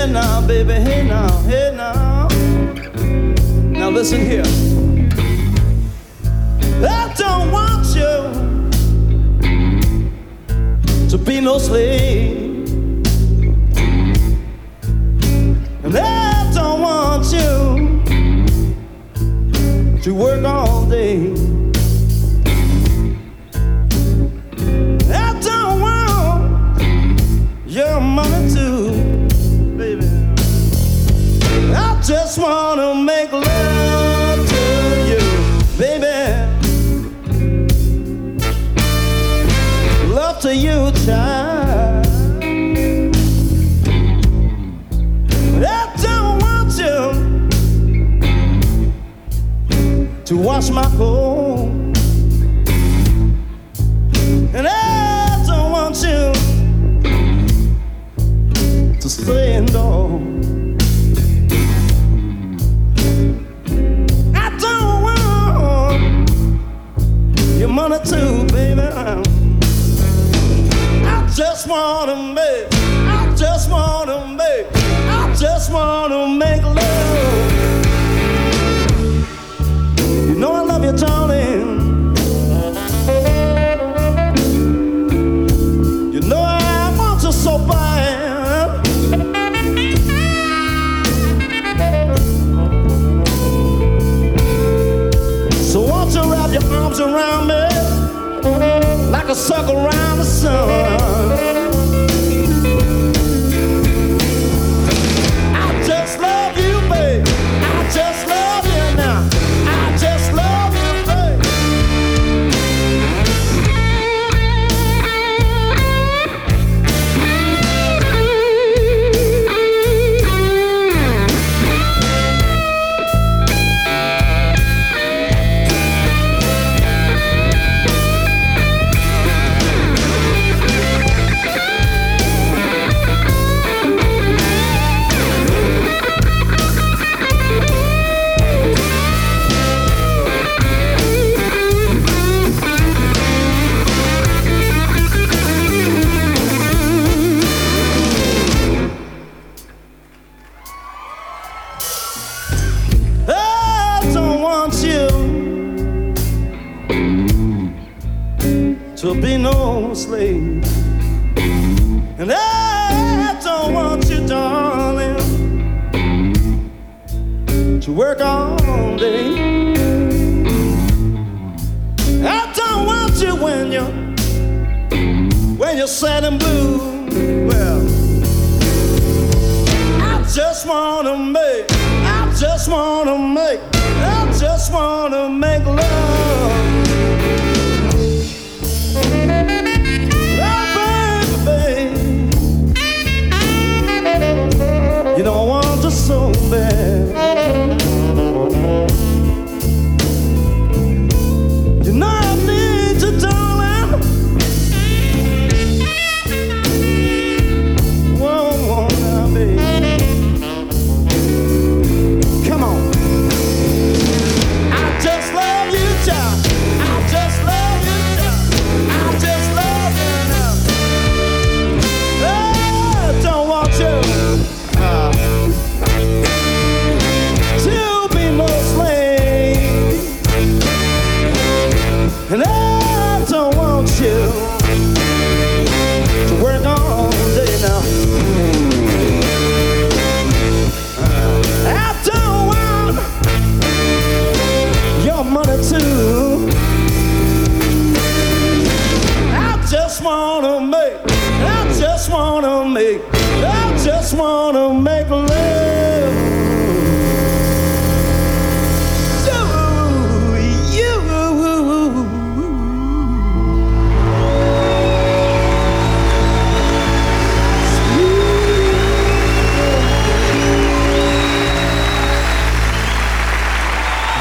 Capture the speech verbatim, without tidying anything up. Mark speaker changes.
Speaker 1: now, baby, hey now, hey now. Now listen here. I don't want you to be no slave. And I don't want you to work all day. I don't want your money too, baby. I just wanna make love to you, baby. Love to you, child. I don't want you to wash my clothes, and I don't want you to stay indoors. I don't want your money too, baby. I just wanna make, I just wanna make, I just wanna make love. You know I love you, darling. You know I want you so bad. So won't you wrap your arms around me like a circle around the sun? I just love you, babe. I just love you now. I just love you, babe. To be no slave, and I don't want you, darling, to work all day. I don't want you when you're when you're sad and blue. Well, I just wanna make, I just wanna make, I just wanna make love. You know I want you so bad. You know I need you, darling. Whoa, whoa, now, baby. Come on. I just love you, child. I just love you, child. I just love you now. I don't want you to be no slave, and I don't want you to work all day now. I don't want your money too. I just wanna make, I just wanna make, I just wanna make love.